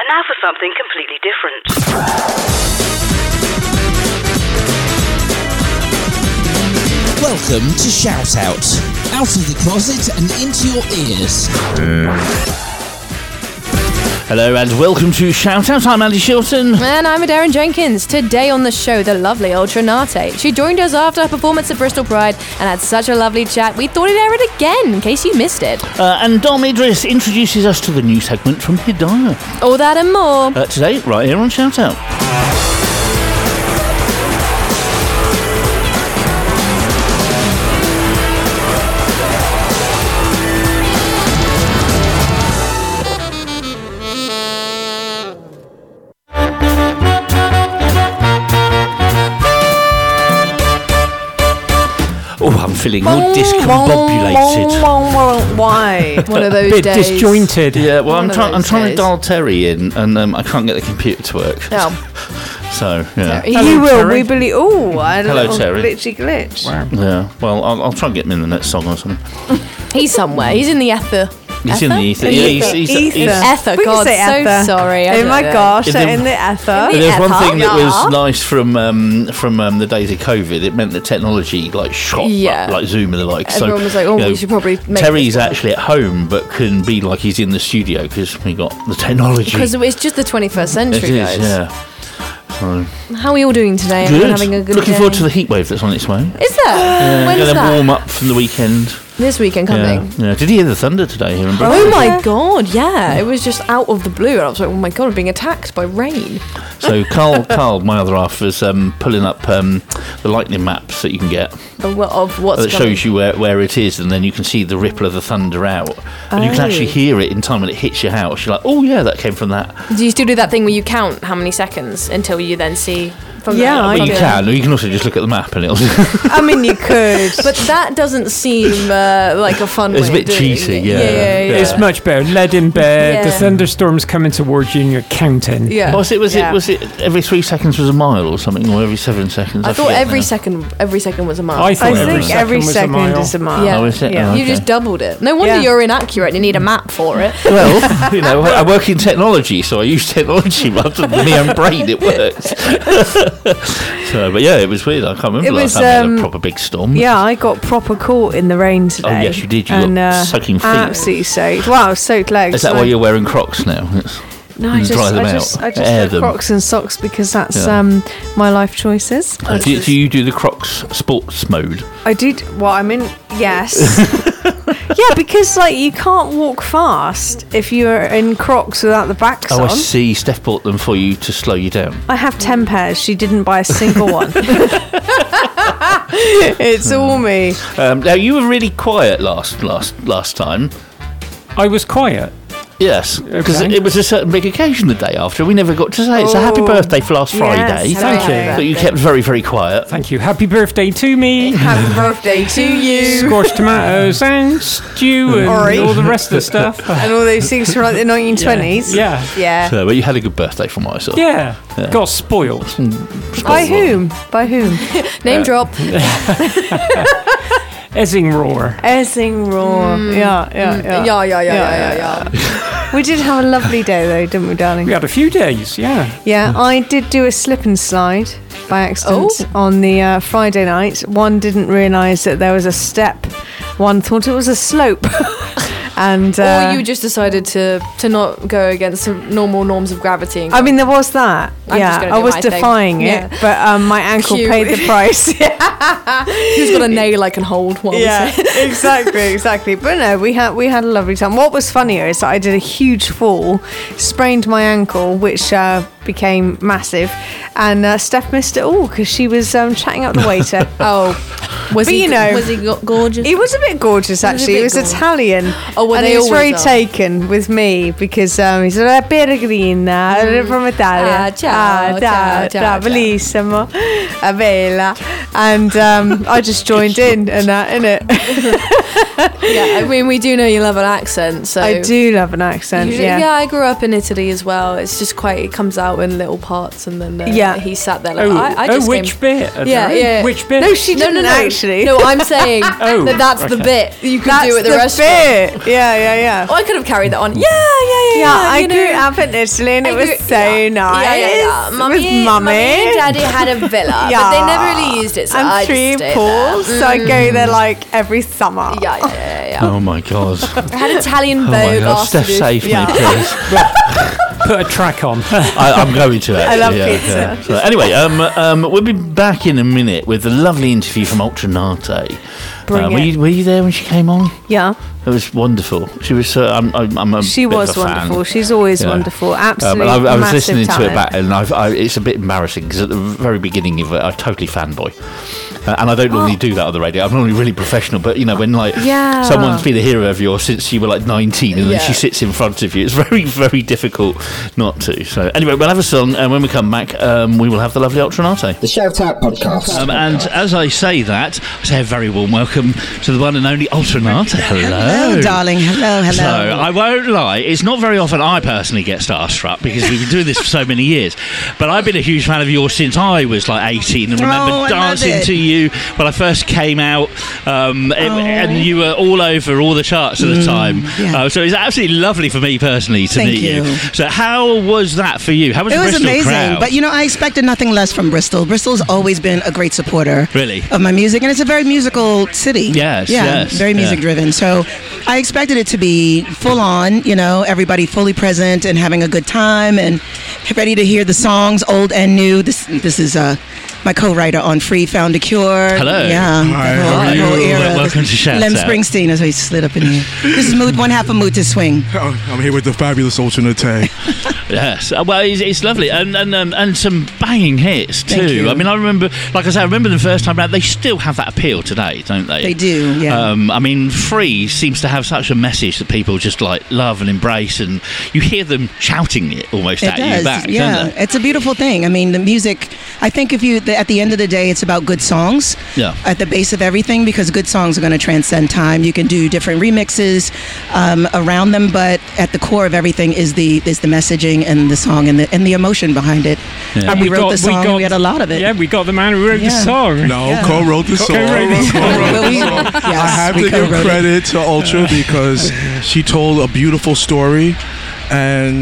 now for something completely different. Welcome to Shout Out. Out of the closet and into your ears. Hello and welcome to Shout Out. I'm Andy Shilton. And I'm Darren Jenkins. Today on the show, the lovely Ultra Nate. She joined us after her performance at Bristol Pride and had such a lovely chat, we thought we'd air it again in case you missed it. And Dom Idris introduces us to the new segment from Hidayah. All that and more. Today, right here on Shout Out. Oh, I'm feeling all discombobulated. Why? One of those bit days. disjointed. Yeah, well, I'm trying to days. dial Terry in, and I can't get the computer to work. Oh. So, yeah. Hello, will. Terry. We believe. Oh, I don't Hello, know. Terry. Glitch. Wow. Yeah, well, I'll try and get him in the next song or something. He's somewhere. He's in the ether. He's in the ether. Yeah, he's Ether. We can God, say so ether. sorry. I Oh don't my know. gosh, If they're the- in the ether. In the There's one ether, thing that yeah. was nice from the days of COVID. It meant that technology shot Yeah. up, like Zoom and the like. Everyone so, was like, oh, you know, we should probably make Terry's this work. actually at home, but can be like he's in the studio because we got the technology. Because it's just the 21st It century, is, guys. yeah. So, How are we all doing today? good. Everyone having a good Looking day? forward to the heat wave that's on its way. Is there? When's Gonna that? warm up from the weekend. This weekend coming. Yeah. Did you hear the thunder today here in Bristol? Oh my god, yeah. It was just out of the blue and I was like, oh my god, I'm being attacked by rain. So Carl, my other half, was pulling up the lightning maps that you can get. Of what's That coming. shows you where it is, and then you can see the ripple of the thunder out. And you can actually hear it in time when it hits your house. You're like, oh yeah, that came from that. Do you still do that thing where you count how many seconds until you then see from Yeah, the I Well, do. you can, or you can also just look at the map and it'll... I mean, you could. But that doesn't seem like a fun It's way a bit of doing cheesy, it. yeah. It's much better. Lead in bed, the Yeah. thunderstorm's coming towards you and you're counting. Yeah. Was it Yeah. every 3 seconds was a mile or something, or every 7 seconds? I thought forget every now. second was a mile. I thought I every think second every was a second mile. is a mile. Yeah. Oh, is it? Yeah. Oh, You okay. just doubled it. No wonder Yeah. you're inaccurate. You need a map for it. Well, you know, I work in technology, so I use technology rather than my own brain. It works. So, but yeah, it was weird. I can't remember It last was, time we had a proper big storm. Yeah, I got proper caught in the rain today. Oh, yes, you did. You and, got soaking feet. Absolutely soaked. Wow, soaked legs. Is that why you're wearing Crocs now? No, I you dry them just out, wear air them? Crocs and socks because that's Yeah. my life choices. Do you do the Crocs sports mode? I did. Well, I mean, yes. Yeah, because you can't walk fast if you're in Crocs without the backs Oh, I on. see. Steph bought them for you to slow you down. I have 10 pairs. She didn't buy a single one. It's all me. Now you were really quiet last time. I was quiet. Yes, because Okay. it was a certain big occasion the day after. We never got to say it's a happy Oh, birthday for last Friday. yes, Thank you. But you kept very, very quiet. Thank you. Happy birthday to me. Happy birthday to you. Squash tomatoes and stew and Alright. all the rest of the stuff. And all those things from the 1920s. Yeah. Yeah. So, but you had a good birthday from what I saw. Yeah. Got spoiled. By whom? By whom? Name drop. Ezzing roar. Essing Roar. Yeah. Yeah. We did have a lovely day though, didn't we, darling? We had a few days, yeah. Yeah, I did do a slip and slide by accident on the Friday night. One didn't realise that there was a step. One thought it was a slope. And Or you just decided to not go against the normal norms of gravity. And I mean, there was that. I'm just gonna I do was my thing. defying it, Yeah. but my ankle Cute. paid the price. who's got a nail I can hold while we Yeah, say exactly. But no, we had a lovely time. What was funnier is that I did a huge fall, sprained my ankle, which became massive, and Steph missed it all because she was chatting up the waiter. Oh, was But he? you know, was he gorgeous? He was a bit gorgeous, actually. He was Italian. Oh, well, and they he was always very are. taken with me because he said, Peregrina, from Italia. ciao, ciao, ciao. Bellissimo. Bella. And I just joined in and that, innit? Yeah, I mean, we do know you love an accent, so I do love an accent, Usually, yeah. I grew up in Italy as well. It's just it comes out out in little parts, and then he sat there like, Oh, I just which came, bit? Yeah. Which bit? No, she didn't actually. No, I'm saying that's the bit you could do at the restaurant. Bit. Yeah. Oh, I could have carried that on. Yeah. I grew up in Italy and it was so nice. Yeah. Mummy and Daddy had a villa, but they never really used it, so I and 3 just stayed pools, so I go there like every summer. Yeah. Oh my God. I had Italian Oh my Vogue God. Steph, afterwards. save me, please. Put a track on. I'm going to actually. I love pizza. So anyway, we'll be back in a minute with a lovely interview from Ultranate. Were you there when she came on? Yeah. It was wonderful. She was. She was wonderful. She's always wonderful. Absolutely. I was massive listening to it talent. back, and it's a bit embarrassing because at the very beginning of it, I totally fanboy. And I don't normally do that on the radio. I'm normally really professional, but when someone's been a hero of yours since you were like 19, and then she sits in front of you, it's very, very difficult not to. So anyway, we'll have a song, and when we come back, we will have the lovely Ultranate. The Shout Out Podcast. And as I say that, I say a very warm welcome to the one and only Ultranate. Hello, darling. Hello. So I won't lie, it's not very often I personally get starstruck because we've been doing this for so many years. But I've been a huge fan of yours since I was like 18 and remember dancing to you when I first came out, and you were all over all the charts at the time. Yeah. So it's absolutely lovely for me personally to meet you. So how was that for you? How was the Bristol amazing, crowd? but I expected nothing less from Bristol. Bristol's always been a great supporter of my music, and it's a very musical city. Yes. Very music driven. So I expected it to be full on, everybody fully present and having a good time and ready to hear the songs, old and new. This is my co-writer on Free Found a Cure. Hello. Yeah. Hi, the how are you? whole era. Welcome to Shout Lem Out. Springsteen, as he slid up in here. This is mood, one half of Mood to Swing. I'm here with the fabulous Ultranate. Yes, well, it's lovely, and some banging hits too. Thank you. I mean, I remember the first time out. They still have that appeal today, don't they? They do, yeah. I mean, Free seems to have such a message that people just like love and embrace, and you hear them shouting it almost at you back. Yeah, don't they? it's a beautiful thing. I mean, the music. I think at the end of the day, it's about good songs. Yeah. At the base of everything, because good songs are going to transcend time. You can do different remixes around them, but at the core of everything is the messaging and the song and the emotion behind it. Yeah. And we wrote the song. We had a lot of it. Yeah, we got the man who wrote the song. No, co-wrote the song. I have to give credit to Ultra because she told a beautiful story. And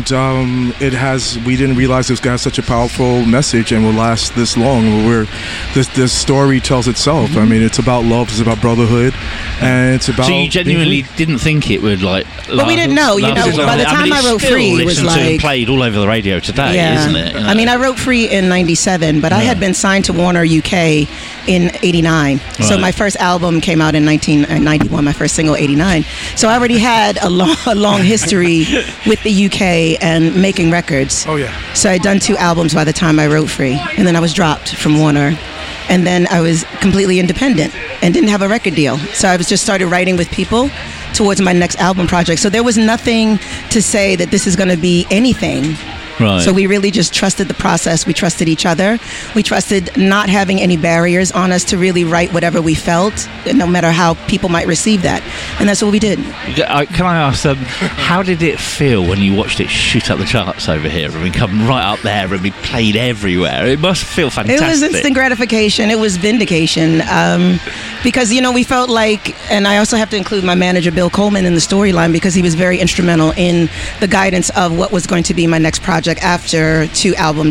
we didn't realize this got such a powerful message and will last this long. This story tells itself. I mean, it's about love, it's about brotherhood, and it's about. So you genuinely didn't think it would like? But we didn't know. By the time I wrote Free, it was like played all over the radio today, isn't it? I mean, I wrote Free in '97, but I had been signed to Warner UK in '89. So my first album came out in 1991. My first single, '89. So I already had a long history with the UK and making records. Oh yeah. So I'd done 2 albums by the time I wrote Free, and then I was dropped from Warner, and then I was completely independent and didn't have a record deal. So I was just started writing with people towards my next album project. So there was nothing to say that this is going to be anything. Right. So we really just trusted the process. We trusted each other. We trusted not having any barriers on us to really write whatever we felt, no matter how people might receive that. And that's what we did. Can I ask, how did it feel when you watched it shoot up the charts over here? I mean, come right up there and be played everywhere. It must feel fantastic. It was instant gratification. It was vindication. Because, we felt like, and I also have to include my manager, Bill Coleman, in the storyline because he was very instrumental in the guidance of what was going to be my next project after 2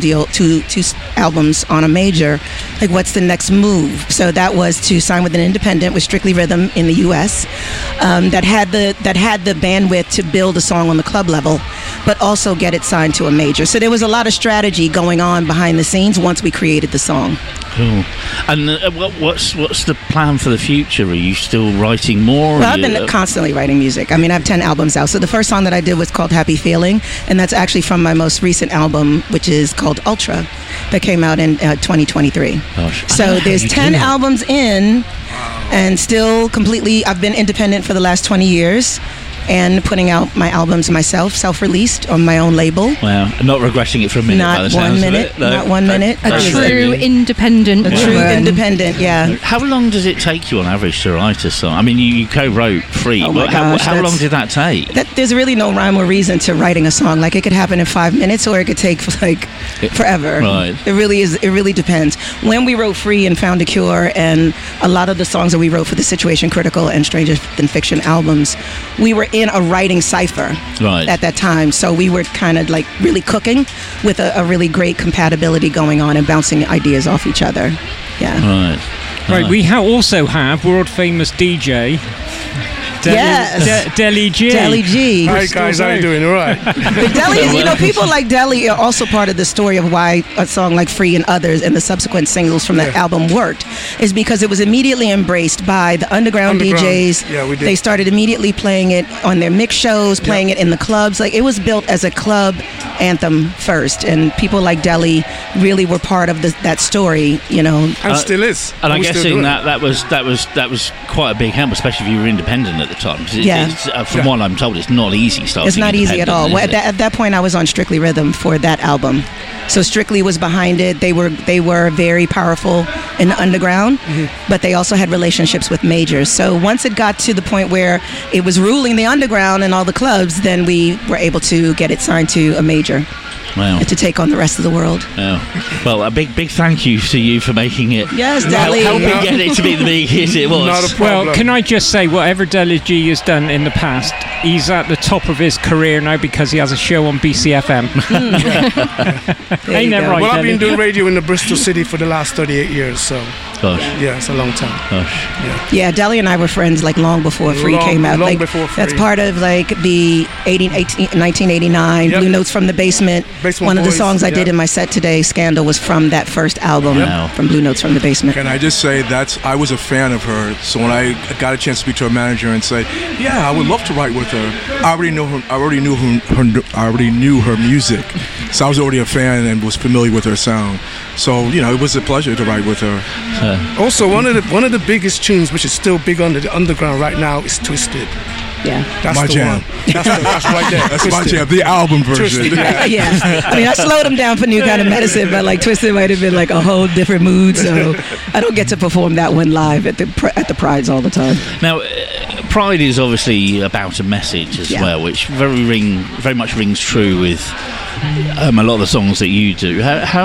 albums on a major. Like, what's the next move? So that was to sign with an independent with Strictly Rhythm in the US that had the bandwidth to build a song on the club level, but also get it signed to a major. So there was a lot of strategy going on behind the scenes once we created the song. Cool. And what's the plan for the future? Are you still writing more? Well, I've been constantly writing music. I mean, I have 10 albums out. So the first song that I did was called Happy Feeling, and that's actually from my most recent album, which is called Ultra, that came out in 2023. Gosh. So there's 10 albums in, and still completely, I've been independent for the last 20 years. and putting out my albums myself, self-released on my own label. Wow, not regretting it for a minute. Not 1 minute. No. Not 1 minute. A true independent. Yeah. How long does it take you on average to write a song? I mean, you co-wrote Free. Oh my gosh, how long did that take? There's really no rhyme or reason to writing a song. Like, it could happen in 5 minutes, or it could take like forever. Right. It really is. It really depends. When we wrote Free and Found a Cure, and a lot of the songs that we wrote for the Situation Critical and Stranger Than Fiction albums, we were in a writing cipher at that time. So we were kind of like really cooking with a really great compatibility going on and bouncing ideas off each other. Yeah. Right. We also have world famous DJ. Deli G. Deli G. Hi guys, how you doing? All right. The Deli, people like Deli are also part of the story of why a song like Free and others and the subsequent singles from that album worked, is because it was immediately embraced by the underground DJs. Yeah, we did. They started immediately playing it on their mix shows, playing it in the clubs. Like, it was built as a club anthem first, and people like Deli really were part of that story, And still is. And I'm guessing that was quite a big help, especially if you were independent at the time. From what I'm told, it's not easy starting. It's not easy at all. At that point, I was on Strictly Rhythm for that album, so Strictly was behind it. They were very powerful in the underground, but they also had relationships with majors. So once it got to the point where it was ruling the underground and all the clubs, then we were able to get it signed to a major. Wow. To take on the rest of the world. Wow. Well, a big thank you to you for making it. Yes, Deli. Helping get it to be the big hit it was. Not a problem. Well, can I just say, whatever Deli G has done in the past, he's at the top of his career now because he has a show on BCFM. Ain't that right, Well, I've Deli? been doing radio in the Bristol City for the last 38 years, so... Gosh. Yeah, it's a long time. Gosh. Yeah, Deli and I were friends like long before Free came out. Long before Free. That's part of like the 1989 Blue Notes from the Basement. One of the songs I did in my set today, Scandal, was from that first album, from Blue Notes from the Basement. Can I just say I was a fan of her, so when I got a chance to speak to her manager and say, yeah, I would love to write with her, I already knew her music, so I was already a fan and was familiar with her sound. So it was a pleasure to write with her. Also, one of the biggest tunes, which is still big under the underground right now, is Twisted. Yeah, that's my the jam. One. That's right there. That's my jam. The album version. Twisted, yeah. I mean, I slowed him down for New Kind of Medicine, but like Twisted might have been like a whole different mood. So I don't get to perform that one live at the Prides all the time. Now, Pride is obviously about a message as well, which very much rings true with a lot of the songs that you do.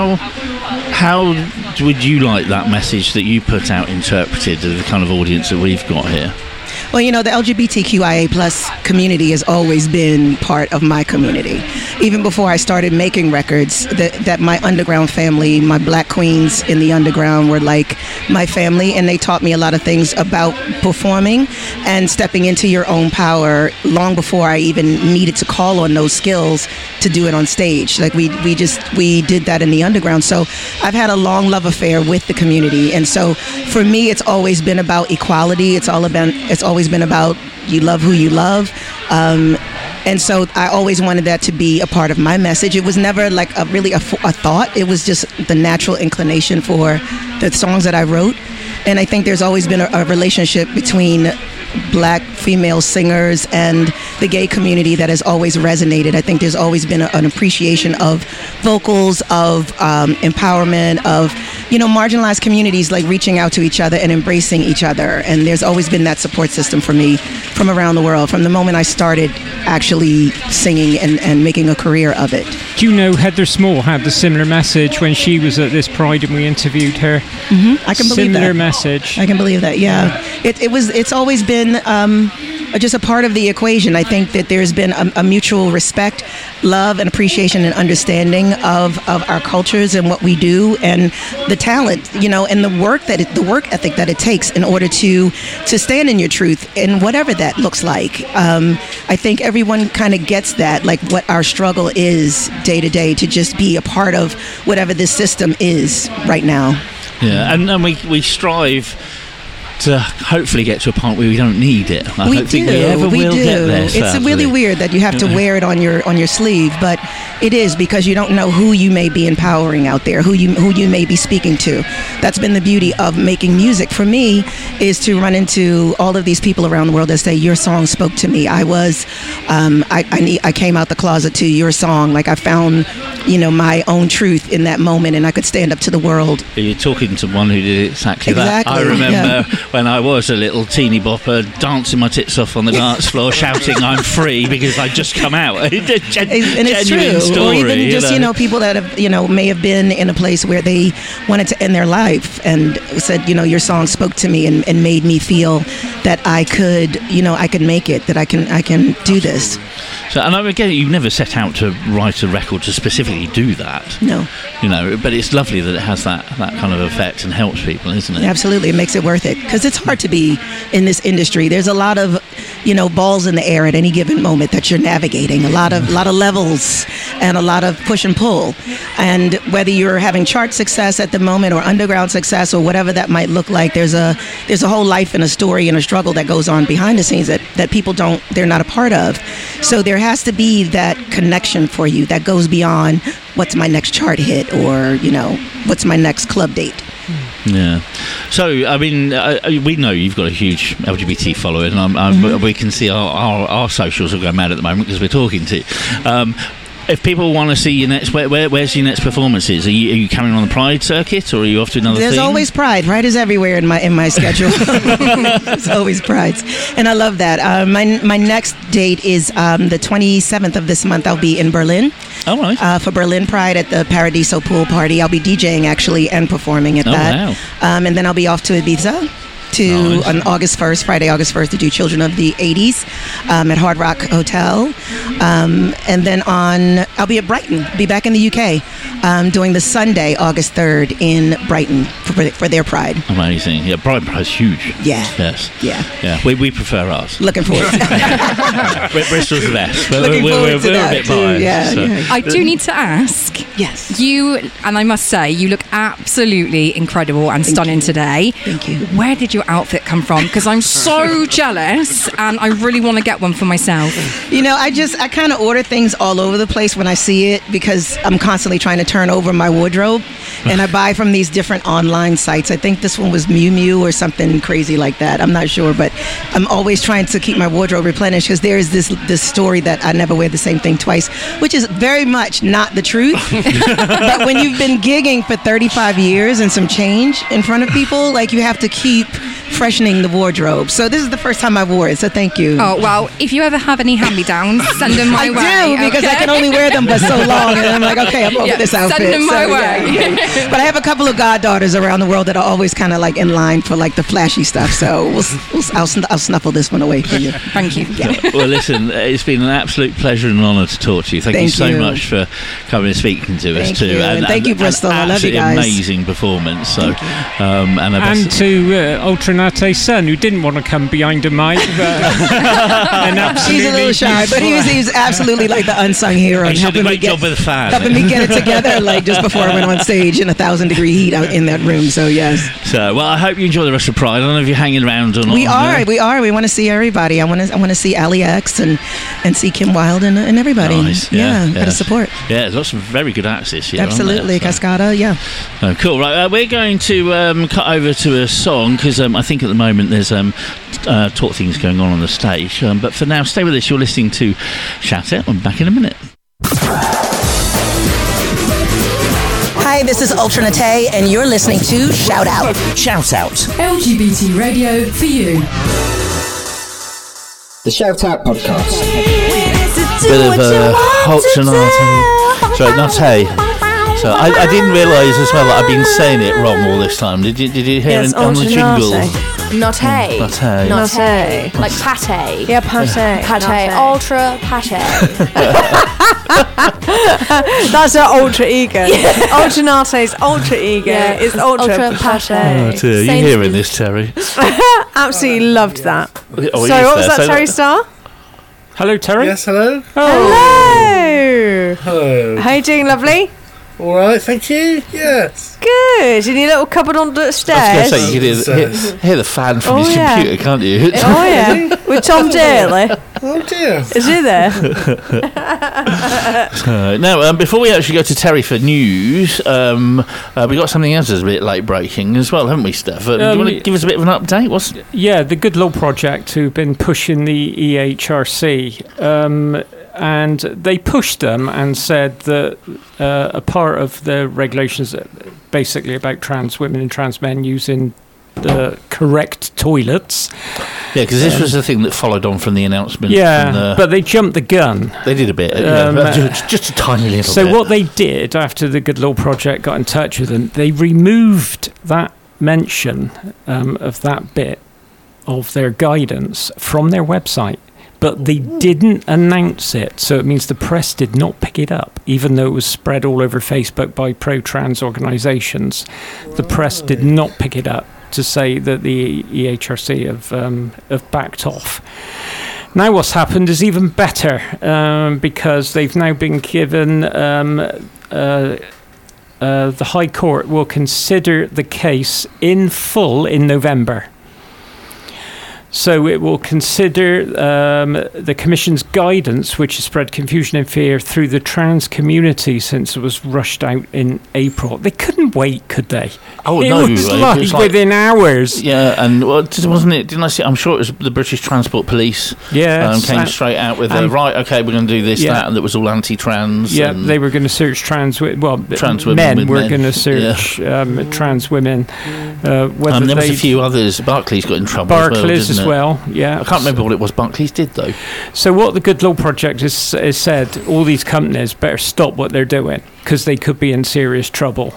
How would you like that message that you put out interpreted to the kind of audience that we've got here? Well, the LGBTQIA plus community has always been part of my community. Even before I started making records, that my underground family, my black queens in the underground were like my family, and they taught me a lot of things about performing and stepping into your own power long before I even needed to call on those skills to do it on stage. Like we did that in the underground. So I've had a long love affair with the community, and so for me, it's always been about equality. It's always been about you love who you love. And so I always wanted that to be a part of my message. It was never like a thought. It was just the natural inclination for the songs that I wrote. And I think there's always been a relationship between black female singers and the gay community that has always resonated. I think there's always been an appreciation of vocals, of empowerment, of marginalized communities like reaching out to each other and embracing each other. And there's always been that support system for me from around the world, from the moment I started actually singing and making a career of it. Do you know Heather Small had the similar message when she was at this Pride and we interviewed her? Mm-hmm. I can believe that. Similar message. I can believe that, yeah. It's always been just a part of the equation. I think that there's been a mutual respect, love, and appreciation and understanding of our cultures and what we do, and the talent, and the work ethic that it takes in order to stand in your truth, and whatever that looks like. I think everyone kind of gets that, like what our struggle is day to day to just be a part of whatever this system is right now. Yeah, and we strive to hopefully get to a point where we don't need it. I We don't think we ever will get there. It's sadly. really weird that you have to wear it on your sleeve, but it is, because you don't know who you may be empowering out there, who you may be speaking to. That's been the beauty of making music for me, is to run into all of these people around the world that say, your song spoke to me. I came out the closet to your song. Like, I found, my own truth in that moment, and I could stand up to the world. You're talking to one who did exactly that. I remember when I was a little teeny bopper, dancing my tits off on the dance floor, shouting, "I'm free," because I'd just come out. And it's true. Story, or even just, people that have, may have been in a place where they wanted to end their life and said, your song spoke to me and made me feel that I could, I can make it, that I can do this. So, and again, you never set out to write a record to specifically do that. No. But it's lovely that it has that kind of effect and helps people, isn't it? Absolutely. It makes it worth it, because it's hard to be in this industry. There's a lot of, balls in the air at any given moment that you're navigating, a lot of levels and a lot of push and pull. And whether you're having chart success at the moment or underground success or whatever that might look like, there's a whole life and a story and a struggle that goes on behind the scenes that people they're not a part of. So there has to be that connection for you that goes beyond what's my next chart hit or, what's my next club date. Yeah. So, I mean, we know you've got a huge LGBT following, and we can see our socials are going mad at the moment because we're talking to you. If people want to see your next, where's your next performances? Are you carrying on the Pride circuit, or are you off to another thing? There's always Pride. Pride is everywhere in my schedule. There's always Prides, and I love that. My next date is the 27th of this month. I'll be in Berlin. Oh, right. For Berlin Pride at the Paradiso Pool Party. I'll be DJing actually and performing at that. Wow. And then I'll be off to Ibiza. On August 1st, Friday, August 1st, to do Children of the 80s at Hard Rock Hotel. And then I'll be at Brighton, be back in the UK, doing the Sunday, August 3rd in Brighton for their Pride. Amazing. Yeah, Brighton Pride's huge. Yeah. Yes. Yeah. Yeah. We prefer ours. Looking forward to that. Bristol's the best. We're a bit biased. Yeah, so. yeah. I do need to ask. Yes. You, and I must say, you look absolutely incredible and stunning today. Thank you. Where did your outfit come from? Because I'm so jealous and I really want to get one for myself. I kind of order things all over the place when I see it, because I'm constantly trying to turn over my wardrobe, and I buy from these different online sites. I think this one was Miu Miu or something crazy like that. I'm not sure, but I'm always trying to keep my wardrobe replenished, because there is this story that I never wear the same thing twice, which is very much not the truth. But when you've been gigging for 35 years and some change in front of people, like, you have to keep freshening the wardrobe. So this is the first time I wore it, so thank you. Oh, well, if you ever have any hand-me-downs, send them my way. I do, because I can only wear them for so long, and I'm like, okay, I'm over this outfit. Send them my way. Yeah. But I have a couple of goddaughters around the world that are always kind of like in line for like the flashy stuff, so I'll snuffle this one away for you. Thank you. Yeah. Well, listen, it's been an absolute pleasure and honour to talk to you. Thank you so much for coming and speaking to us too. And thank you, Bristol. I love you guys. Amazing performance. So, and to Ultranate's son, who didn't want to come behind a mic, but he's a little shy, but he was absolutely like the unsung hero. He did a great job with the fan. Helping me get it together, like just before I went on stage in 1,000-degree heat out in that room. So yes. So, well, I hope you enjoy the rest of Pride. I don't know if you're hanging around or not. We are. We want to see everybody. I want to see Ali X and see Kim Wilde and everybody. Nice. Got to support. Yeah, there's lots of very good acts this year. Absolutely, Cascada. Yeah. Oh, cool. Right, we're going to cut over to a song, because I think at the moment there's talk things going on the stage. But for now, stay with us. You're listening to Shout Out. I'm back in a minute. Hi, this is Ultranate, and you're listening to Shout Out. Shout Out. LGBT radio for you. The Shout Out podcast. Bit of Ultranate. Sorry, Nate. So I didn't realise as well that I've been saying it wrong all this time. Did you hear it on the jingle? Naté. Naté. Like pate. Yeah, pate. Pate. Ultra pate. That's her alter ego. Ultranate's alter ego is ultra pate. Oh dear, you hearing this, Terry? Absolutely loved that. Oh, so what was that, Terry Star? Hello, Terry. Yes, hello. Hello. Hello. How you doing, lovely? All right, thank you. Yes. Good. In your little cupboard on the stairs. I was going to say, you can hear the fan from his computer, can't you? Oh, yeah. With Tom Daly. Oh, dear. Is he there? Now, before we actually go to Terry for news, we got something else that's a bit late breaking as well, haven't we, Steph? Do you want to give us a bit of an update? Yeah, the Good Law Project, who've been pushing the EHRC, and they pushed them and said that a part of the regulations basically about trans women and trans men using the correct toilets. Yeah, because this was the thing that followed on from the announcement. Yeah, but they jumped the gun. They did a bit, just a tiny little bit. So what they did after the Good Law Project got in touch with them, they removed that mention of that bit of their guidance from their website. But they didn't announce it, so it means the press did not pick it up, even though it was spread all over Facebook by pro-trans organisations. The press did not pick it up to say that the EHRC have backed off. Now what's happened is even better, because they've now been given... the High Court will consider the case in full in November. So it will consider the Commission's guidance, which has spread confusion and fear through the trans community since it was rushed out in April. They couldn't wait, could they? Oh, it no. Was like within hours. Yeah, and wasn't it? Didn't I see? I'm sure it was the British Transport Police. Yeah, came straight out with right. Okay, we're going to do this, that, and that was all anti-trans. Yeah, they were going to search trans women. Men were going to search trans women. There was a few others. Barclays got in trouble. Barclays as well, yeah. I can't remember what it was Barclays did, though. So what the Good Law Project has said, all these companies better stop what they're doing because they could be in serious trouble.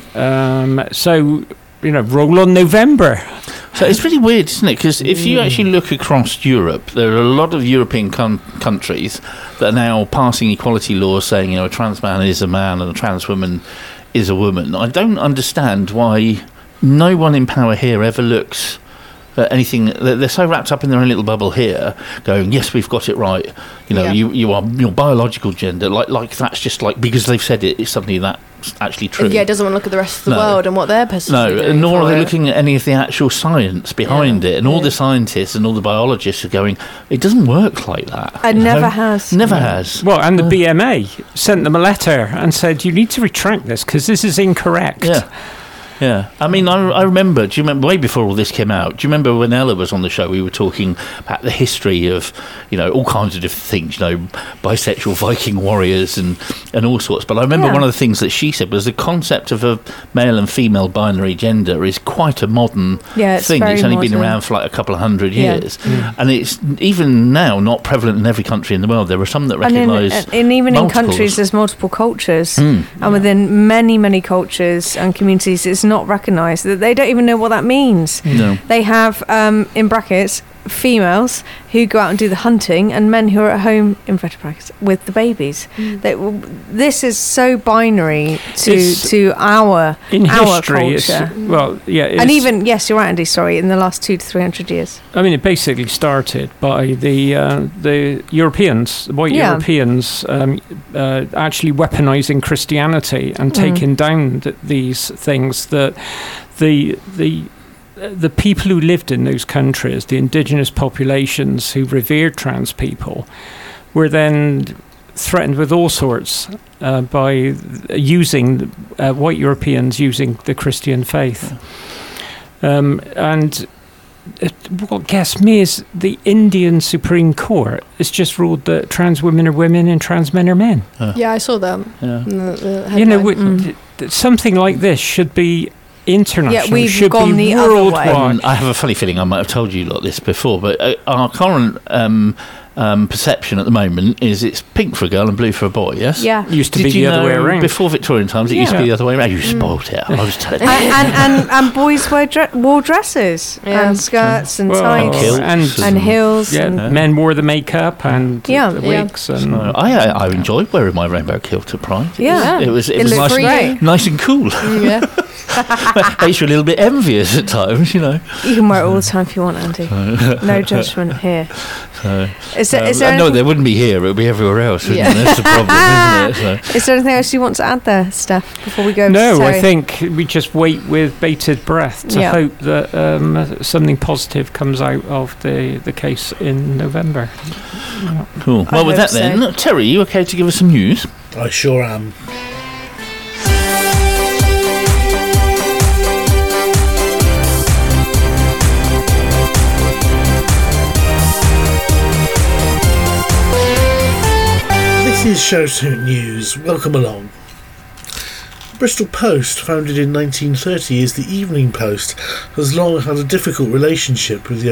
So, roll on November. So it's really weird, isn't it? Because if you actually look across Europe, there are a lot of European countries that are now passing equality laws saying, a trans man is a man and a trans woman is a woman. I don't understand why no one in power here ever looks anything. They're so wrapped up in their own little bubble here, going, yes, we've got it right. You are your biological gender, like that's just like because they've said it's something that's actually true. Yeah, it doesn't want to look at the rest of the world and what they're personally doing. Nor are they looking at any of the actual science behind it. And all the scientists and all the biologists are going, it doesn't work like that. It never has. Never has. Well, and the BMA sent them a letter and said, you need to retract this because this is incorrect. Yeah, I mean, I remember, do you remember, way before all this came out, do you remember when Ella was on the show, we were talking about the history of, all kinds of different things, bisexual Viking warriors and all sorts. But I remember one of the things that she said was the concept of a male and female binary gender is quite a modern thing. It's only been around for like a couple of 100 years. And it's even now not prevalent in every country in the world. There are some that recognise and even in countries, there's multiple cultures. And within many, many cultures and communities, it's not recognised. They don't even know what that means. No. They have, in brackets, females who go out and do the hunting and men who are at home, in brackets, with the babies. This is so binary to our history, culture. And even, yes, you're right, Andy, sorry, in the last 200 to 300 years. I mean, it basically started by the Europeans, white Europeans, actually weaponising Christianity and taking down these things that the people who lived in those countries, the indigenous populations who revered trans people, were then threatened with all sorts by using white Europeans using the Christian faith. And what gets me is the Indian Supreme Court has just ruled that trans women are women and trans men are men. Yeah, I saw that. Something like this should be international. Yeah, we've should gone be the worldwide. other way. I have a funny feeling I might have told you lot this before, but our current perception at the moment is it's pink for a girl and blue for a boy, yes? Yeah. It used to be the other way around. Before Victorian times, it used to be the other way around. You spoilt it. I was telling you. And boys wore dresses and skirts and tights and heels. Yeah, men wore the makeup and the wigs. And I enjoyed wearing my rainbow kilt at Pride. Yeah. It was nice, nice and cool. Yeah. Makes you a little bit envious at times, you know. You can wear it all the time if you want, Andy. No judgment here. So, is there no, they wouldn't be here. It would be everywhere else. Yeah. That's the problem, isn't it? So. Is there anything else you want to add there, Steph, before we go? No, to I think we just wait with bated breath to hope that something positive comes out of the case in November. Cool. Well, with that then, Terry, you okay to give us some news? I sure am. This is Shoutout News. Welcome along. Bristol Post, founded in 1930 as the Evening Post, has long had a difficult relationship with the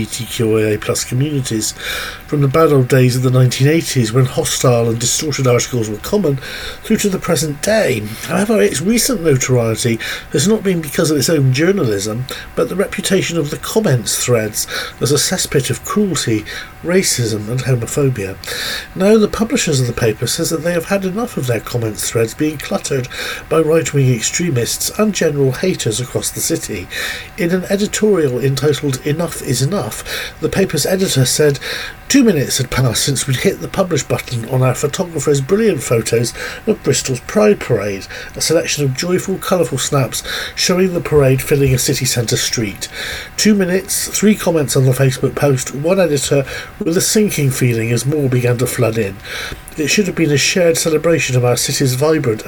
LGBTQIA+ communities, from the bad old days of the 1980s when hostile and distorted articles were common, through to the present day. However, its recent notoriety has not been because of its own journalism, but the reputation of the comments threads as a cesspit of cruelty, racism and homophobia. Now, the publishers of the paper says that they have had enough of their comments threads being cluttered by right-wing extremists and general haters across the city. In an editorial entitled "Enough is Enough," the paper's editor said, 2 minutes had passed since we'd hit the publish button on our photographer's brilliant photos of Bristol's Pride Parade, a selection of joyful, colourful snaps showing the parade filling a city centre street. 2 minutes, 3 comments on the Facebook post, 1 editor with a sinking feeling as more began to flood in. It should have been a shared celebration of our city's vibrant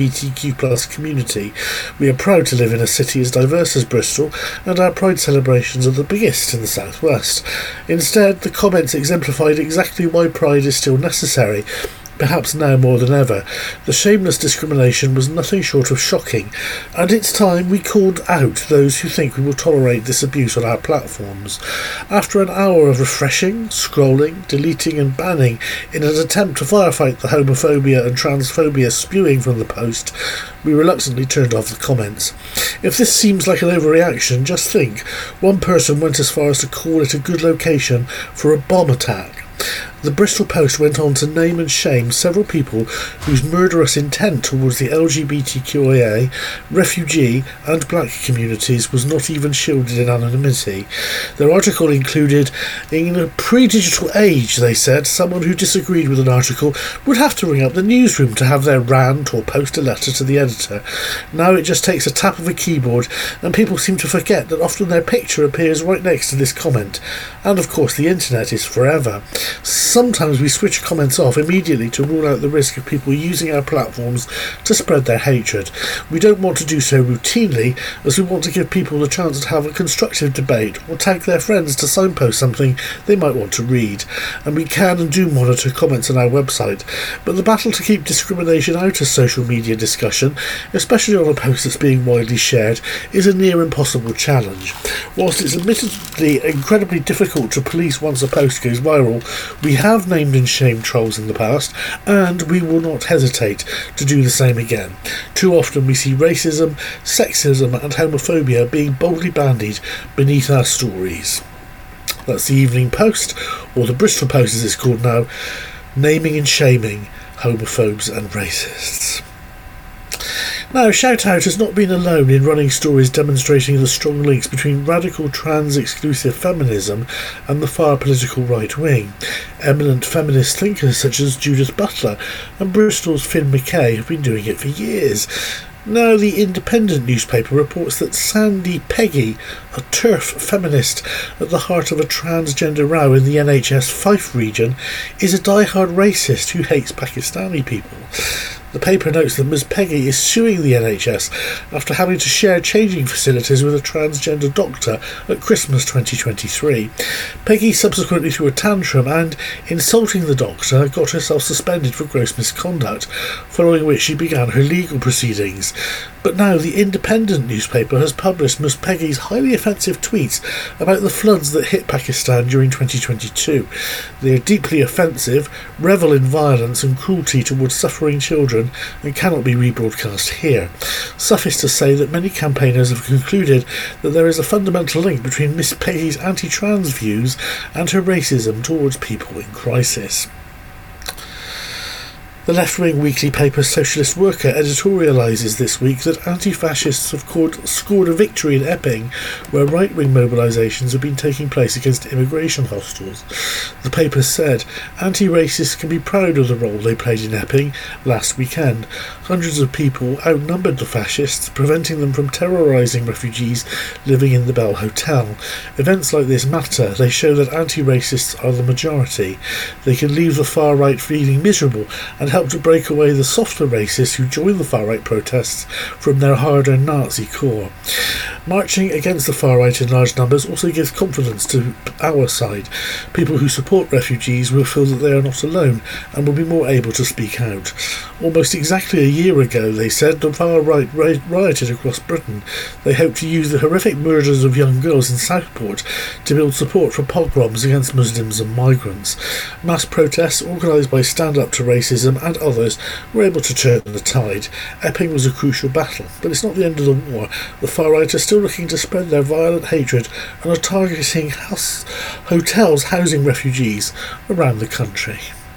LGBTQ+ community. We are proud to live in a city as diverse as Bristol, and our Pride celebrations are the biggest in the southwest. Instead, the comments exemplified exactly why Pride is still necessary. Perhaps now more than ever. The shameless discrimination was nothing short of shocking, and it's time we called out those who think we will tolerate this abuse on our platforms. After an hour of refreshing, scrolling, deleting and banning in an attempt to firefight the homophobia and transphobia spewing from the post, we reluctantly turned off the comments. If this seems like an overreaction, just think. One person went as far as to call it a good location for a bomb attack. The Bristol Post went on to name and shame several people whose murderous intent towards the LGBTQIA, refugee and black communities was not even shielded in anonymity. Their article included, in a pre-digital age, they said, someone who disagreed with an article would have to ring up the newsroom to have their rant or post a letter to the editor. Now it just takes a tap of a keyboard, and people seem to forget that often their picture appears right next to this comment. And of course the internet is forever. Sometimes we switch comments off immediately to rule out the risk of people using our platforms to spread their hatred. We don't want to do so routinely, as we want to give people the chance to have a constructive debate or tag their friends to signpost something they might want to read. And we can and do monitor comments on our website, but the battle to keep discrimination out of social media discussion, especially on a post that's being widely shared, is a near impossible challenge. Whilst it's admittedly incredibly difficult to police once a post goes viral, we have named and shamed trolls in the past, and we will not hesitate to do the same again. Too often we see racism, sexism and homophobia being boldly bandied beneath our stories. That's the Evening Post, or the Bristol Post as it's called now, naming and shaming homophobes and racists. Now, Shoutout has not been alone in running stories demonstrating the strong links between radical trans-exclusive feminism and the far political right wing. Eminent feminist thinkers such as Judith Butler and Bristol's Finn McKay have been doing it for years. Now, the Independent newspaper reports that Sandy Peggy, a TERF feminist at the heart of a transgender row in the NHS Fife region, is a die-hard racist who hates Pakistani people. The paper notes that Ms Peggy is suing the NHS after having to share changing facilities with a transgender doctor at Christmas 2023. Peggy subsequently threw a tantrum and, insulting the doctor, got herself suspended for gross misconduct, following which she began her legal proceedings. But now the Independent newspaper has published Ms Peggy's highly offensive tweets about the floods that hit Pakistan during 2022. They are deeply offensive, revel in violence and cruelty towards suffering children, and cannot be rebroadcast here. Suffice to say that many campaigners have concluded that there is a fundamental link between Miss Peggy's anti-trans views and her racism towards people in crisis. The left-wing weekly paper Socialist Worker editorialises this week that anti-fascists have scored a victory in Epping, where right-wing mobilisations have been taking place against immigration hostels. The paper said anti-racists can be proud of the role they played in Epping last weekend. Hundreds of people outnumbered the fascists, preventing them from terrorising refugees living in the Bell Hotel. Events like this matter. They show that anti-racists are the majority. They can leave the far-right feeling miserable and help to break away the softer racists who join the far-right protests from their harder Nazi core. Marching against the far-right in large numbers also gives confidence to our side. People who support refugees will feel that they are not alone and will be more able to speak out. Almost exactly a year ago, they said, the far-right rioted across Britain. They hoped to use the horrific murders of young girls in Southport to build support for pogroms against Muslims and migrants. Mass protests organised by Stand Up to Racism and others were able to turn the tide. Epping was a crucial battle, but it's not the end of the war. The far-right are still looking to spread their violent hatred and are targeting hotels housing refugees around the country.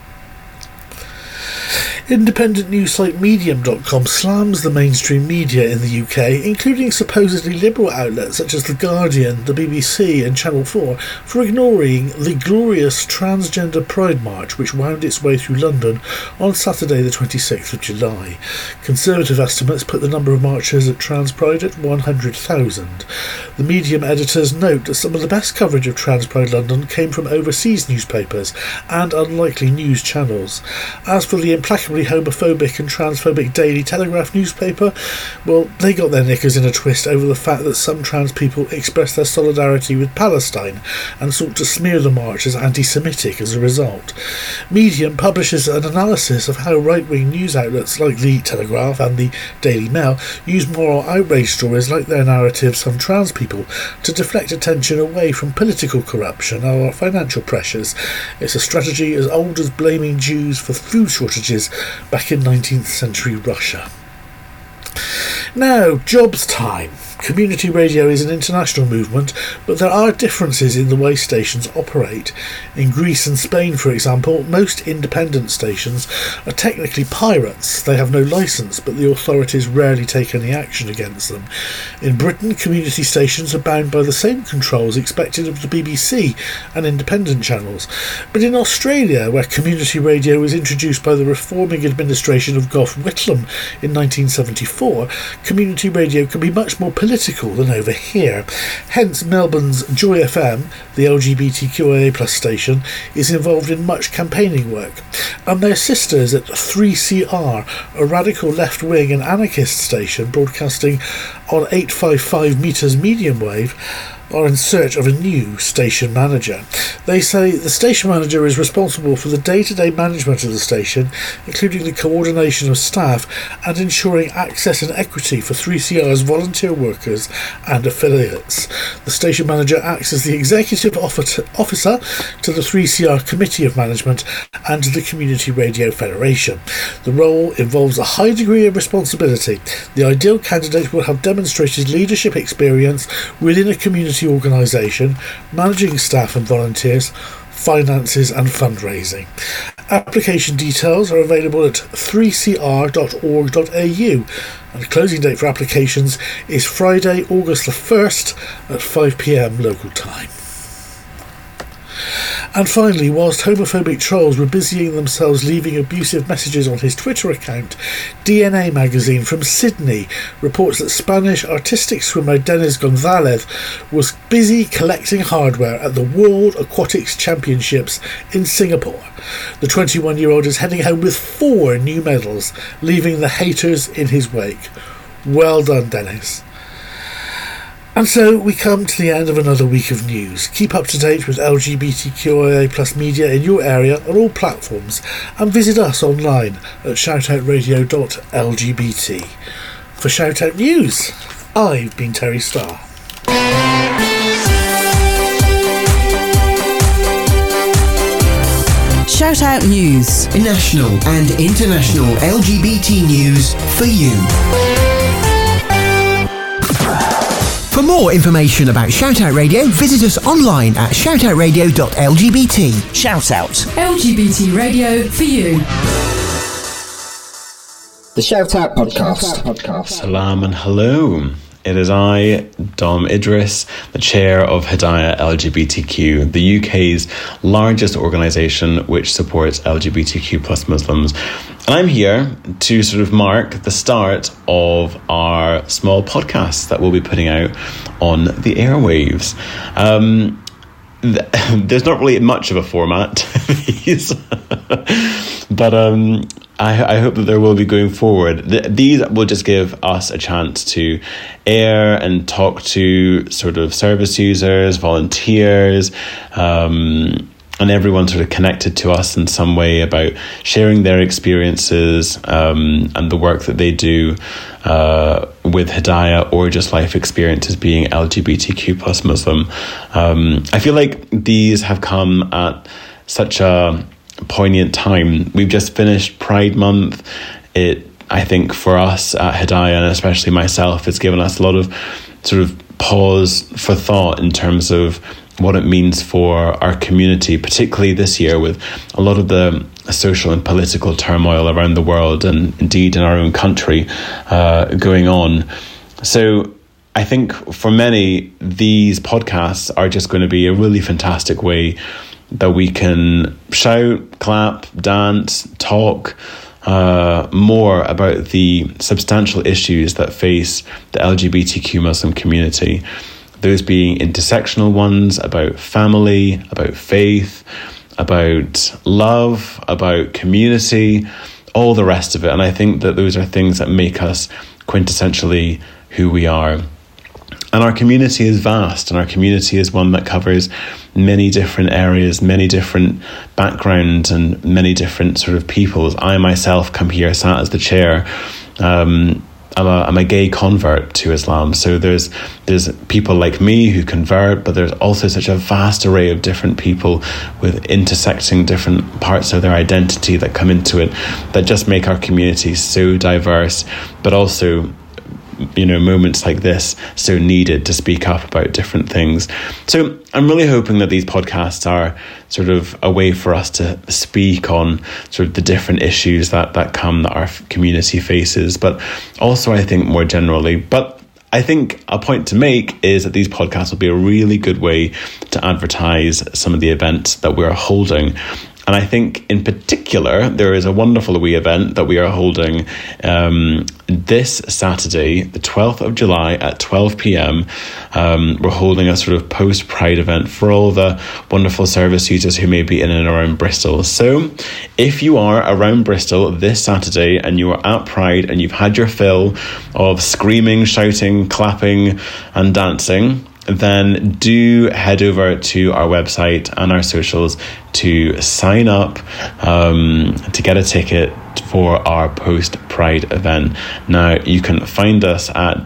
Independent news site Medium.com slams the mainstream media in the UK, including supposedly liberal outlets such as The Guardian, the BBC and Channel 4, for ignoring the glorious Transgender Pride March which wound its way through London on Saturday the 26th of July. Conservative estimates put the number of marchers at Trans Pride at 100,000. The Medium editors note that some of the best coverage of Trans Pride London came from overseas newspapers and unlikely news channels. As for the implacably homophobic and transphobic Daily Telegraph newspaper, well, they got their knickers in a twist over the fact that some trans people expressed their solidarity with Palestine and sought to smear the march as anti-Semitic as a result. Medium publishes an analysis of how right-wing news outlets like the Telegraph and the Daily Mail use moral outrage stories like their narratives on trans people to deflect attention away from political corruption or financial pressures. It's a strategy as old as blaming Jews for food shortages back in 19th century Russia. Now, jobs time. Community radio is an international movement, but there are differences in the way stations operate. In Greece and Spain, for example, most independent stations are technically pirates. They have no licence, but the authorities rarely take any action against them. In Britain, community stations are bound by the same controls expected of the BBC and independent channels. But in Australia, where community radio was introduced by the reforming administration of Gough Whitlam in 1974, community radio can be much more political than over here. Hence, Melbourne's Joy FM, the LGBTQIA+ station, is involved in much campaigning work. And their sisters at 3CR, a radical left-wing and anarchist station broadcasting on 855 metres medium wave, are in search of a new station manager. They say the station manager is responsible for the day-to-day management of the station, including the coordination of staff and ensuring access and equity for 3CR's volunteer workers and affiliates. The station manager acts as the executive officer to the 3CR Committee of Management and to the Community Radio Federation. The role involves a high degree of responsibility. The ideal candidate will have demonstrated leadership experience within a community organisation, managing staff and volunteers, finances and fundraising. Application details are available at 3cr.org.au and the closing date for applications is Friday, August the 1st at 5 p.m. local time. And finally, whilst homophobic trolls were busying themselves leaving abusive messages on his Twitter account, DNA magazine from Sydney reports that Spanish artistic swimmer Denis Gonzalez was busy collecting hardware at the World Aquatics Championships in Singapore. The 21-year-old is heading home with 4 new medals, leaving the haters in his wake. Well done, Denis. And so we come to the end of another week of news. Keep up to date with LGBTQIA+ media in your area on all platforms and visit us online at shoutoutradio.lgbt. For Shoutout News, I've been Terry Starr. Shoutout News. National and international LGBT news for you. For more information about Shoutout Radio, visit us online at shoutoutradio.lgbt. Shout out. LGBT radio for you. The Shout Out Podcast. Salam and hello. It is I, Dom Idris, the chair of Hidayah LGBTQ, the UK's largest organisation which supports LGBTQ plus Muslims. And I'm here to sort of mark the start of our small podcast that we'll be putting out on the airwaves. There's not really much of a format to these, but I hope that there will be going forward. These will just give us a chance to air and talk to sort of service users, volunteers, and everyone sort of connected to us in some way about sharing their experiences and the work that they do with Hidayah or just life experiences being LGBTQ plus Muslim. I feel like these have come at such a poignant time. We've just finished Pride Month. I think for us at Hidayah, and especially myself, it's given us a lot of sort of pause for thought in terms of what it means for our community, particularly this year with a lot of the social and political turmoil around the world and indeed in our own country going on. So I think for many, these podcasts are just going to be a really fantastic way that we can shout, clap, dance, talk more about the substantial issues that face the LGBTQ Muslim community. Those being intersectional ones, about family, about faith, about love, about community, all the rest of it. And I think that those are things that make us quintessentially who we are. And our community is vast, and our community is one that covers many different areas, many different backgrounds, and many different sort of peoples. I myself come here, sat as the chair. I'm a gay convert to Islam, so there's people like me who convert, but there's also such a vast array of different people with intersecting different parts of their identity that come into it that just make our community so diverse, but also, you know, moments like this so needed to speak up about different things. So I'm really hoping that these podcasts are sort of a way for us to speak on sort of the different issues that our community faces, but also I think more generally. But I think a point to make is that these podcasts will be a really good way to advertise some of the events that we're holding. And I think in particular, there is a wonderful wee event that we are holding this Saturday, the 12th of July at 12 p.m. We're holding a sort of post-Pride event for all the wonderful service users who may be in and around Bristol. So if you are around Bristol this Saturday and you are at Pride and you've had your fill of screaming, shouting, clapping and dancing, then do head over to our website and our socials to sign up to get a ticket for our post-Pride event. Now, you can find us at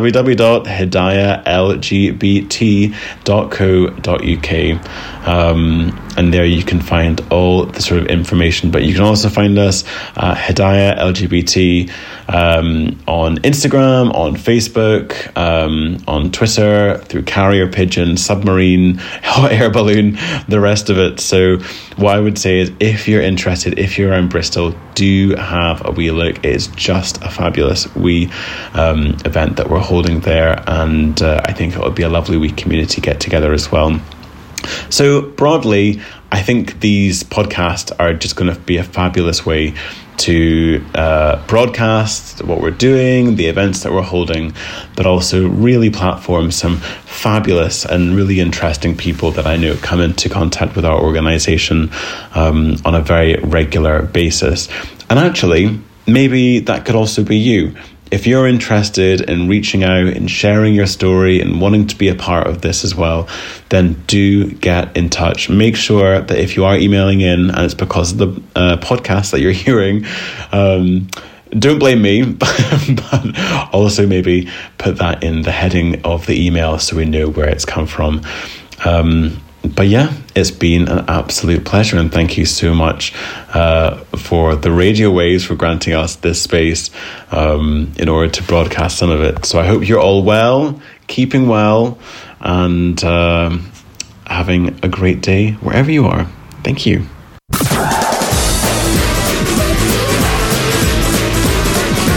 www.hidayahlgbt.co.uk, and there you can find all the sort of information. But you can also find us at Hidayah LGBT on Instagram, on Facebook, on Twitter, through Carrier Pigeon, Submarine, Hot Air Balloon, the rest of it. So what I would say is, if you're interested, if you're around Bristol, do have a wee look. It's just a fabulous wee event that we're holding there, and I think it will be a lovely wee community get together as well. So broadly, I think these podcasts are just going to be a fabulous way to broadcast what we're doing, the events that we're holding, but also really platform some fabulous and really interesting people that I know come into contact with our organisation on a very regular basis. And actually, maybe that could also be you. If you're interested in reaching out and sharing your story and wanting to be a part of this as well, then do get in touch. Make sure that if you are emailing in and it's because of the podcast that you're hearing, don't blame me, but also maybe put that in the heading of the email so we know where it's come from. But yeah, it's been an absolute pleasure, and thank you so much for the Radio Waves for granting us this space in order to broadcast some of it. So I hope you're all well, keeping well, and having a great day wherever you are. Thank you.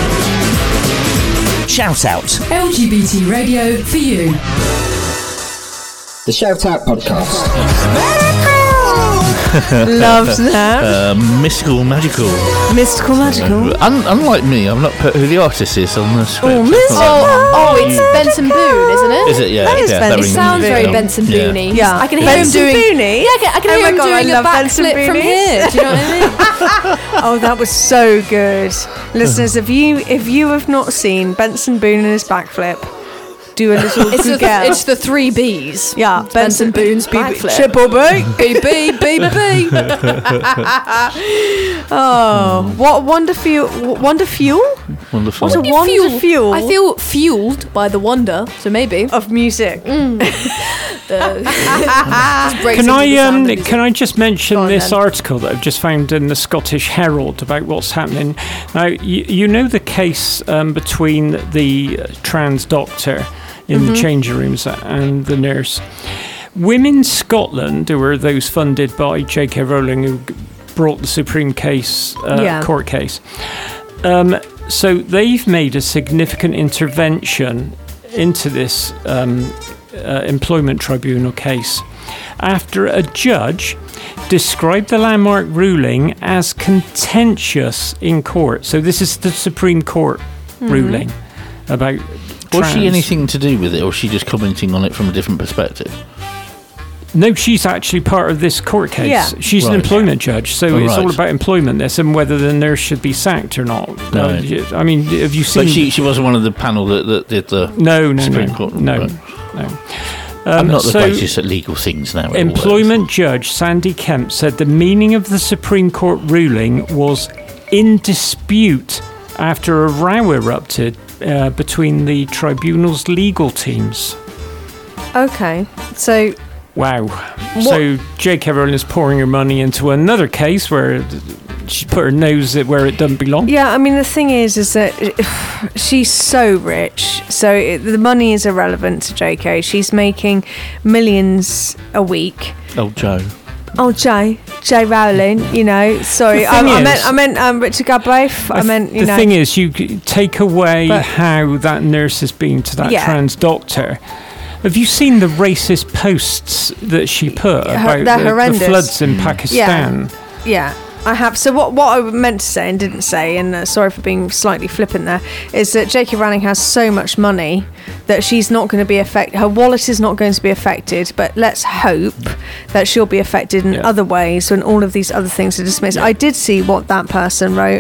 Shout Out. LGBT radio for you. The Shout Out Podcast. Loves that. Mystical, magical. Unlike me, I've not put who the artist is on the script. It's Benson Boone, isn't it? Is it? Yeah. That is that It sounds very Benson Boone-y. Yeah. I can hear Benson him doing. Boone-y? Yeah, I can hear him doing a backflip from here. Do you know what I mean? Oh, that was so good. Listeners, if you have not seen Benson Boone and his backflip, do a little Google. It's the 3 B's. Yeah, Benson Boone's backflip. Triple B. B, B, B, B. Oh, what wonder fuel? Wonderful. What a wonder fuel. I feel fueled by the wonder, so maybe. Of music. Can I just mention this article that I've just found in the Scottish Herald about what's happening now? You know the case between the trans doctor in the changing rooms and the nurse. Women Scotland, who are those funded by J.K. Rowling, who brought the Supreme Court case. So they've made a significant intervention into this employment tribunal case after a judge described the landmark ruling as contentious in court. So this is the Supreme Court ruling about Was she anything to do with it, or was she just commenting on it from a different perspective? No, she's actually part of this court case. Yeah. She's an employment judge, so it's all about employment, this, and whether the nurse should be sacked or not. Right. I mean, have you seen... But she wasn't one of the panel that did the Supreme Court? No. I'm not the greatest at legal things now. Employment judge Sandy Kemp said the meaning of the Supreme Court ruling was in dispute after a row erupted between the tribunal's legal teams. Okay, so... Wow. So J.K. Rowling is pouring her money into another case where she put her nose where it doesn't belong. Yeah, I mean, the thing is that she's so rich, so the money is irrelevant to J.K. She's making millions a week. Oh, Joe. Oh, J Rowling, you know. Sorry, I meant Richard Galbraith. The thing is, you take away how that nurse has been to that trans doctor. Have you seen the racist posts that she put about the floods in Pakistan? Yeah, I have. So what I meant to say and didn't say, and sorry for being slightly flippant there, is that J.K. Rowling has so much money that she's not going to be affected. Her wallet is not going to be affected, but let's hope that she'll be affected in other ways when all of these other things are dismissed. I did see what that person wrote,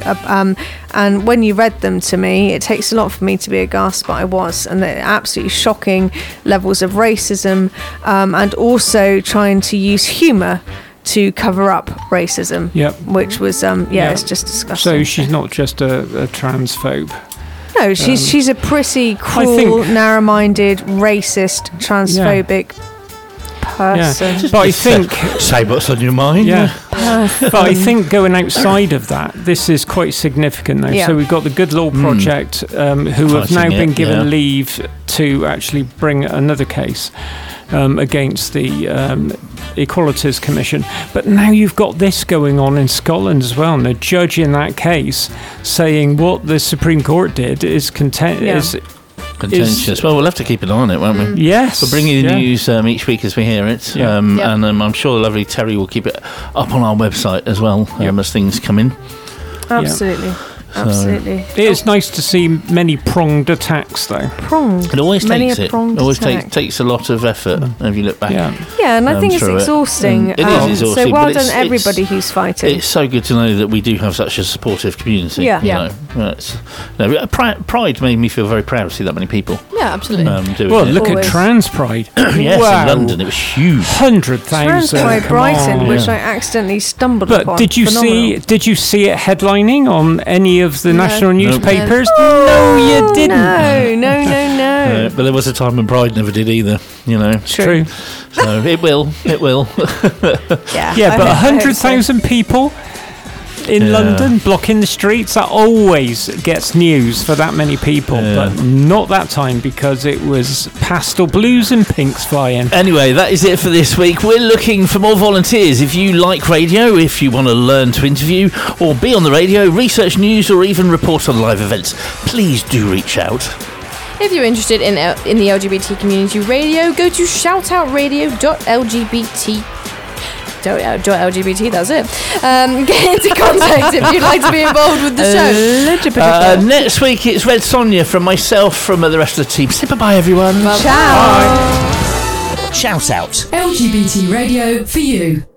and when you read them to me, it takes a lot for me to be aghast, but I was, and they're absolutely shocking levels of racism, and also trying to use humour to cover up racism, which was, it's just disgusting. So she's not just a transphobe. No, she's a pretty cruel, narrow-minded, racist, transphobic person. Yeah. But I think... Say what's on your mind. Yeah. But I think going outside of that, this is quite significant now. Yeah. So we've got the Good Law Project, who have now been given leave to actually bring another case against the Equalities Commission. But now you've got this going on in Scotland as well, and the judge in that case saying what the Supreme Court did is contentious. Well, we'll have to keep an eye on it, won't we? Yes. We'll bring you the news each week as we hear it. And I'm sure the lovely Terry will keep it up on our website as well as things come in. Absolutely. Absolutely. It is nice to see many pronged attacks, though. Pronged. It always takes it. Always takes a lot of effort if you look back. Yeah, and I think it's exhausting. It is exhausting. So well done, everybody who's fighting. It's so good to know that we do have such a supportive community. Pride made me feel very proud to see that many people. Yeah, absolutely. Look at Trans Pride. Yes, in London it was huge. 100,000. Trans Pride Brighton, which I accidentally stumbled upon. But did you see it headlining on any of the national newspapers? No, you didn't. No. But there was a time when Pride never did either, you know. True. So it will. Yeah, but 100,000 people in London blocking the streets, that always gets news for that many people, but not that time because it was pastel blues and pinks flying. Anyway, that is it for this week. We're looking for more volunteers. If you like radio, if you want to learn to interview or be on the radio, research news or even report on live events, please do reach out. If you're interested in the LGBT community radio, go to shoutoutradio.lgbt.lgbt, that's it. Get into contact if you'd like to be involved with the show. Next week it's Red Sonja from myself, from the rest of the team. Say bye-bye, everyone. Ciao. Shout Out. LGBT radio for you.